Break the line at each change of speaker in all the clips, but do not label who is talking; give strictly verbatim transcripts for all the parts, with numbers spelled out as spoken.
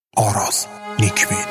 آراز نیکبین.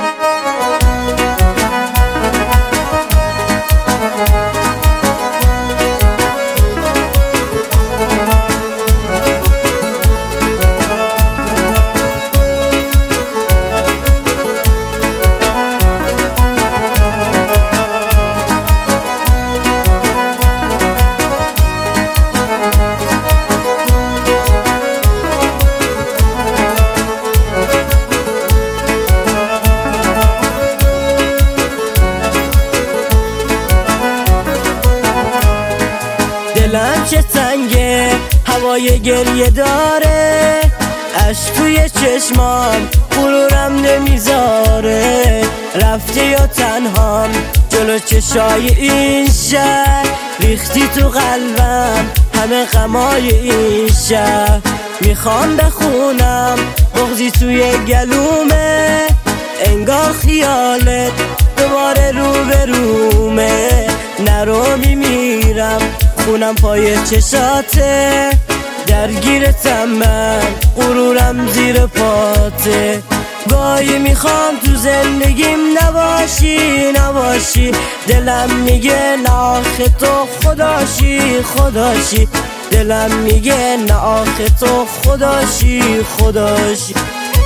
دلم چه تنگه، هوای گریه داره، عشق توی چشمام غرورم نمیذاره. رفتی یا تنهام جلو چشای این شهر، ریختی تو قلبم همه غمای این شهر. میخوام بخونم بغضی توی گلومه، انگار خیالت دوباره رو به رومه. نرو میمیرم خونم پای چشاته، درگیرتم من غرورم زیر پاته. گاهی میخوام تو زندگیم نباشی نباشی، دلم میگه نه آخه تو خداشی خداشی، دلم میگه نه آخه تو خداشی خداشی.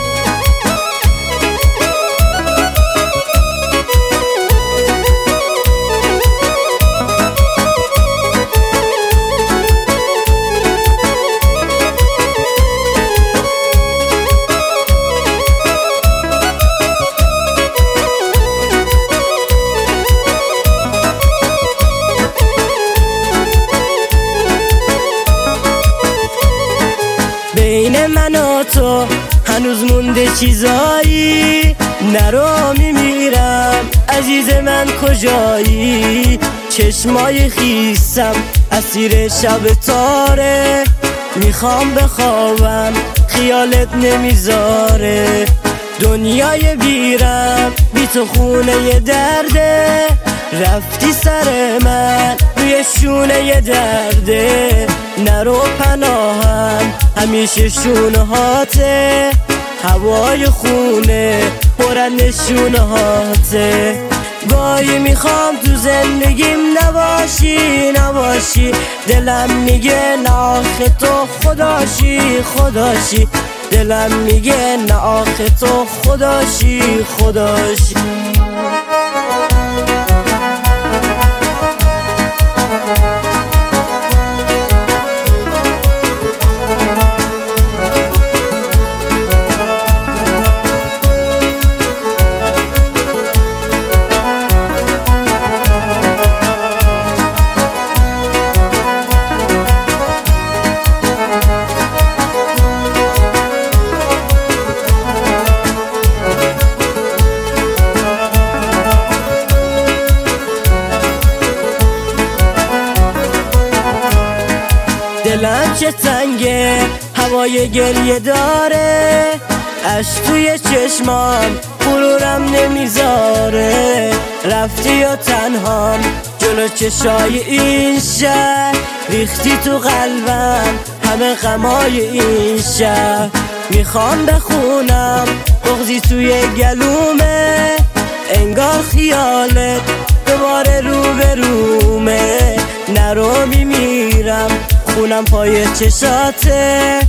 بین من و تو هنوز مونده چیزایی، نرو میمیرم عزیز من کجایی. چشمای خیسم اسیر شب تاره، میخوام بخوابم خیالت نمیذاره. دنیای بیرم بی تو خونه درده، رفتی سر من روی شونه درده. نرو پناهم همیشه شونه هاته، هوای خونه پرن نشونه هاته. گاهی میخوام تو زندگیم نباشی نباشی، دلم میگه نه آخه تو خداشی خداشی، دلم میگه نه آخه تو خداشی خداشی. دلم چه تنگه، هوای گریه داره، عشق توی چشمام غرورم نمیذاره. رفتی یا تنهام جلو چشای این شهر، ریختی تو قلبم همه غمای این شهر. میخوام بخونم بغضی توی گلومه، انگار خیالت دوباره رو به رومه. نرو میمیرم خونم پای چشاته،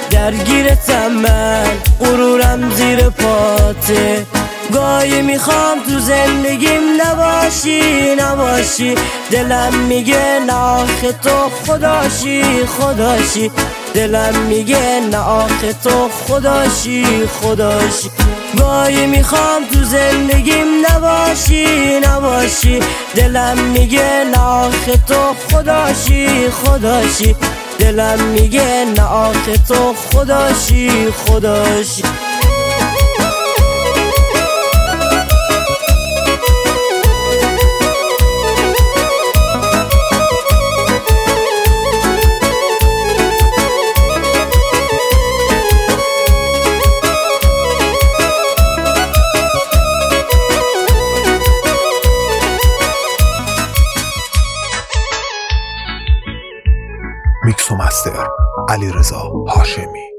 درگیرتم من غرورم زیر پاته. گاهی میخوام تو زندگیم نباشی نباشی، دلم میگه نه آخه تو خداشی خداشی، دلم میگه نه آخه تو خداشی خداشی. گاهی میخوام تو زندگیم نباشی نباشی، دلم میگه نه آخه تو خداشی خداشی، دلم میگه نه آخه تو خداشی خداشی.
میکس و مستر علیرضا هاشمی.